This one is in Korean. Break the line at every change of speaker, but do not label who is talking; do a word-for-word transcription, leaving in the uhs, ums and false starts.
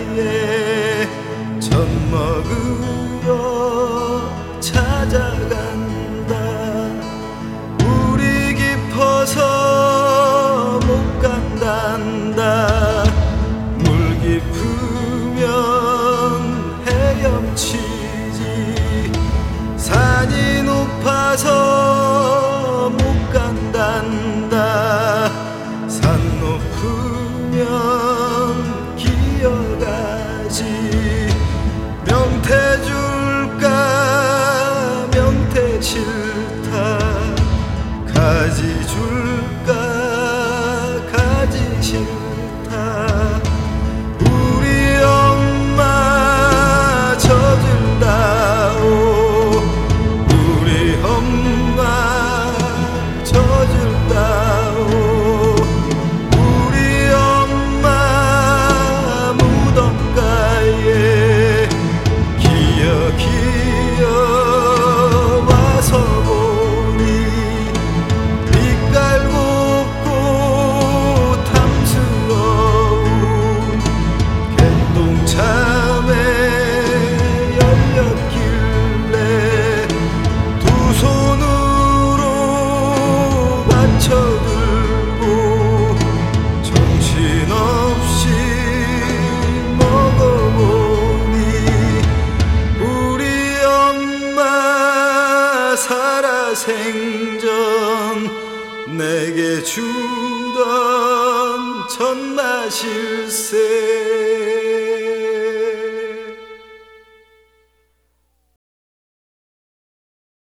바닷가에 젖 먹으러 찾아간다. 물이 깊어서 못 간단다. 물 깊으면 헤엄치지. 산이 높아서 못 간단다. 산 높으면 기어가지. 명태 줄까 명태 싫다. 가지 줄까 가지 싫다. 우리 엄마 젖을다오. 우리 엄마 젖을다오. 우리 엄마 무덤가에 기어 기어 와서 보니 빛깔 곱고 탐스러운 갯동참에 열렸길래 두 손으로 받쳐들고 정신없이 먹어보니 우리 엄마 살아생전 내게 주던 젖맛일세.